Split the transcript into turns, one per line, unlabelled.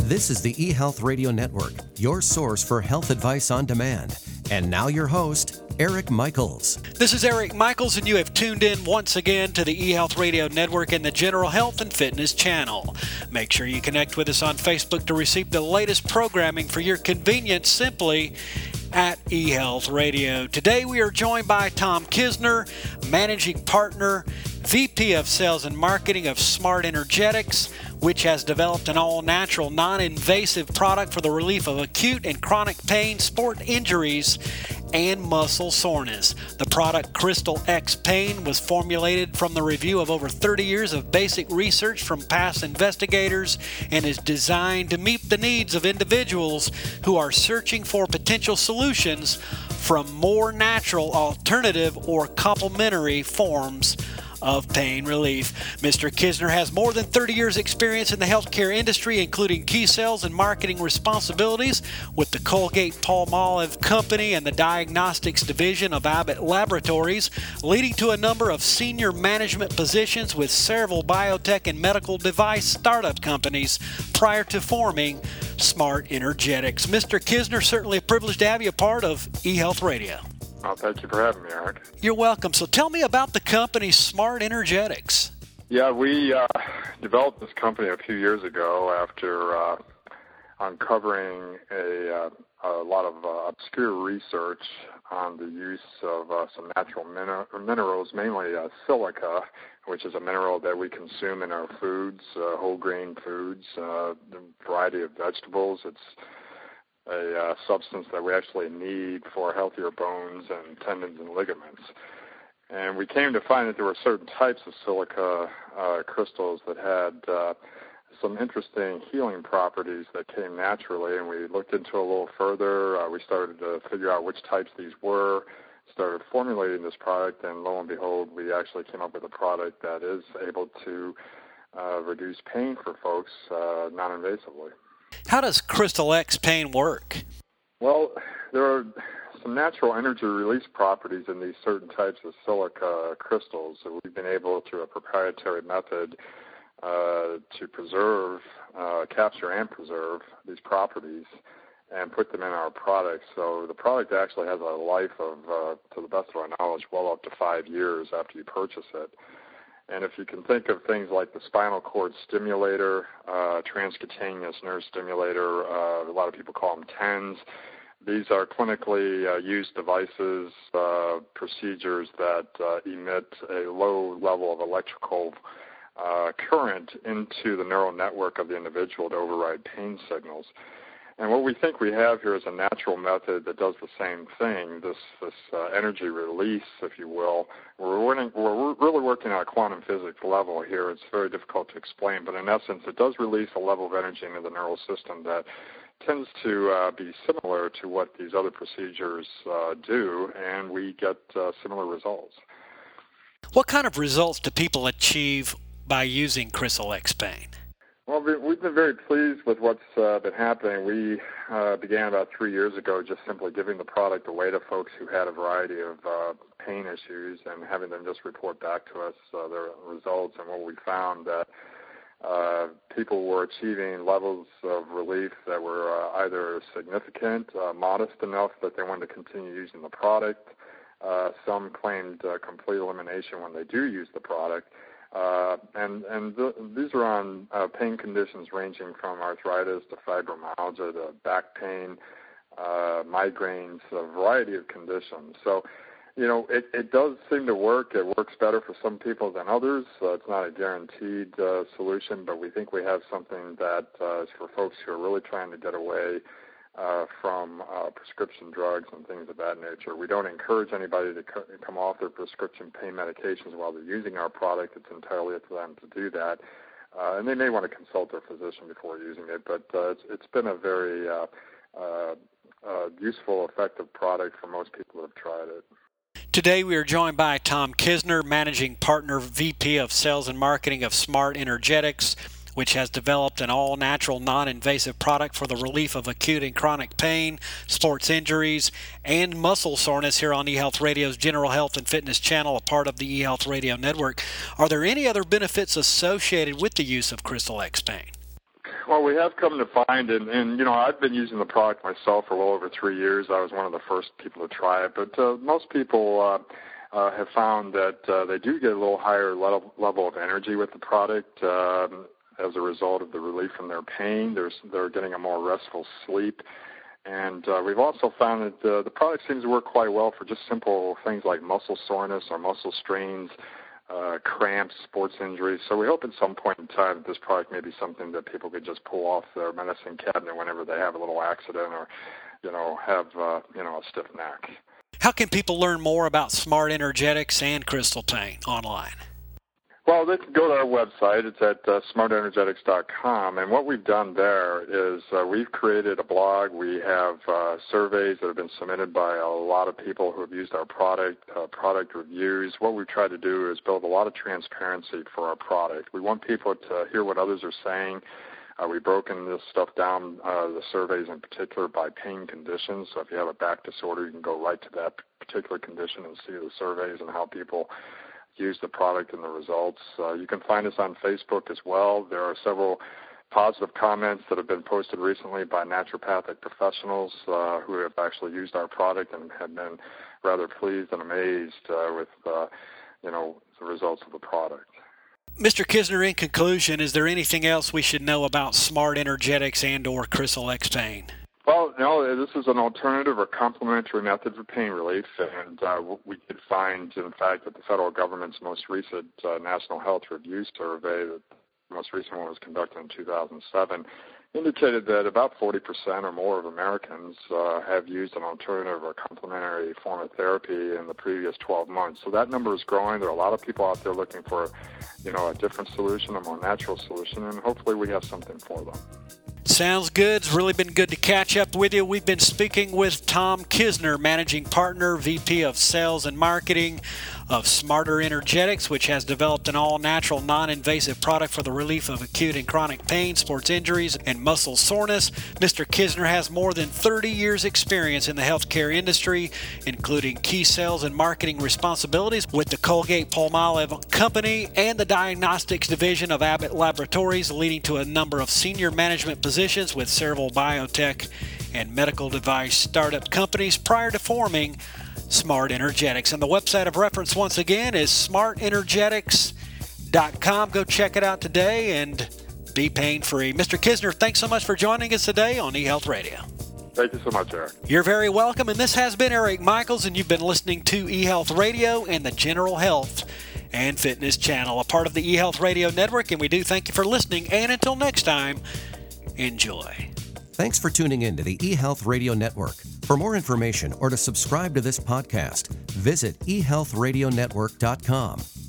This is the eHealth Radio Network, your source for health advice on demand. And now your host, Eric Michaels.
This is Eric Michaels, and you have tuned in once again to the eHealth Radio Network and the General Health and Fitness channel. Make sure you connect with us on Facebook to receive the latest programming for your convenience simply at eHealth Radio. Today we are joined by Tom Kisner, Managing Partner, VP of Sales and Marketing of Smart Energetics, which has developed an all-natural, non-invasive product for the relief of acute and chronic pain, sport injuries, and muscle soreness. The product Crystal X Pain was formulated from the review of over 30 years of basic research from past investigators and is designed to meet the needs of individuals who are searching for potential solutions from more natural, alternative, or complementary forms of pain relief. Mr. Kisner has more than 30 years experience in the healthcare industry, including key sales and marketing responsibilities with the Colgate-Palmolive Company and the Diagnostics Division of Abbott Laboratories, leading to a number of senior management positions with several biotech and medical device startup companies prior to forming Smart Energetics. Mr. Kisner, certainly a privilege to have you a part of eHealth Radio.
Oh, thank you for having me, Eric.
You're welcome. So tell me about the company Smart Energetics.
Yeah, we developed this company a few years ago after uncovering a lot of obscure research on the use of some natural minerals, mainly silica, which is a mineral that we consume in our foods, whole grain foods, a variety of vegetables. It's a substance that we actually need for healthier bones and tendons and ligaments. And we came to find that there were certain types of silica crystals that had some interesting healing properties that came naturally, and we looked into it a little further. We started to figure out which types these were, started formulating this product, and lo and behold, we actually came up with a product that is able to reduce pain for folks non-invasively.
How does Crystal X Pain work?
Well, there are some natural energy release properties in these certain types of silica crystals. So we've been able, through a proprietary method, to preserve, capture and preserve these properties and put them in our product. So the product actually has a life of, to the best of our knowledge, well up to 5 years after you purchase it. And if you can think of things like the spinal cord stimulator, transcutaneous nerve stimulator, a lot of people call them TENS. These are clinically used devices, procedures that emit a low level of electrical current into the neural network of the individual to override pain signals. And what we think we have here is a natural method that does the same thing, this energy release, if you will. We're really working on a quantum physics level here. It's very difficult to explain, but in essence, it does release a level of energy into the neural system that tends to be similar to what these other procedures do, and we get similar results.
What kind of results do people achieve by using Crystal X Pain?
Well, we've been very pleased with what's been happening. We began about 3 years ago just simply giving the product away to folks who had a variety of pain issues and having them just report back to us their results. And what we found that people were achieving levels of relief that were either significant, modest enough that they wanted to continue using the product. Some claimed complete elimination when they do use the product. These are on pain conditions ranging from arthritis to fibromyalgia to back pain, migraines, a variety of conditions. So, you know, it does seem to work. It works better for some people than others. It's not a guaranteed solution, but we think we have something that is for folks who are really trying to get away from prescription drugs and things of that nature. We don't encourage anybody to come off their prescription pain medications while they're using our product. It's entirely up to them to do that. And they may want to consult their physician before using it, but it's been a very useful, effective product for most people who have tried it.
Today we are joined by Tom Kisner, Managing Partner, VP of Sales and Marketing of Smart Energetics, which has developed an all-natural, non-invasive product for the relief of acute and chronic pain, sports injuries, and muscle soreness here on eHealth Radio's General Health and Fitness channel, a part of the eHealth Radio Network. Are there any other benefits associated with the use of Crystal X Pain?
Well, we have come to find, and I've been using the product myself for well over 3 years. I was one of the first people to try it, but most people have found that they do get a little higher level of energy with the product as a result of the relief from their pain. They're getting a more restful sleep. And we've also found that the product seems to work quite well for just simple things like muscle soreness or muscle strains, cramps, sports injuries. So we hope at some point in time that this product may be something that people could just pull off their medicine cabinet whenever they have a little accident or, have, a stiff neck.
How can people learn more about Smart Energetics and Crystal Pain online?
Well, they can go to our website. It's at smartenergetics.com, and what we've done there is we've created a blog. We have surveys that have been submitted by a lot of people who have used our product reviews. What we've tried to do is build a lot of transparency for our product. We want people to hear what others are saying. We've broken this stuff down, the surveys in particular, by pain conditions. So if you have a back disorder, you can go right to that particular condition and see the surveys and how people use the product and the results. You can find us on Facebook as well. There are several positive comments that have been posted recently by naturopathic professionals who have actually used our product and have been rather pleased and amazed with the results of the product.
Mr. Kisner, in conclusion, is there anything else we should know about Smart Energetics and or Crystal X Pain?
Well, no, this is an alternative or complementary method for pain relief, and we did find, in fact, that the federal government's most recent National Health Review survey, the most recent one was conducted in 2007, indicated that about 40% or more of Americans have used an alternative or complementary form of therapy in the previous 12 months. So that number is growing. There are a lot of people out there looking for, a different solution, a more natural solution, and hopefully we have something for them.
Sounds good. It's really been good to catch up with you. We've been speaking with Tom Kisner, Managing Partner, VP of Sales and Marketing of Smarter Energetics, which has developed an all-natural, non-invasive product for the relief of acute and chronic pain, sports injuries, and muscle soreness. Mr. Kisner has more than 30 years' experience in the healthcare industry, including key sales and marketing responsibilities with the Colgate-Palmolive Company and the Diagnostics Division of Abbott Laboratories, leading to a number of senior management positions with several biotech and medical device startup companies prior to forming Smart Energetics. And the website of reference, once again, is smartenergetics.com. Go check it out today and be pain-free. Mr. Kisner, thanks so much for joining us today on eHealth Radio.
Thank you so much, Eric.
You're very welcome. And this has been Eric Michaels, and you've been listening to eHealth Radio and the General Health and Fitness Channel, a part of the eHealth Radio Network. And we do thank you for listening. And until next time, enjoy.
Thanks for tuning in to the eHealth Radio Network. For more information or to subscribe to this podcast, visit eHealthRadioNetwork.com.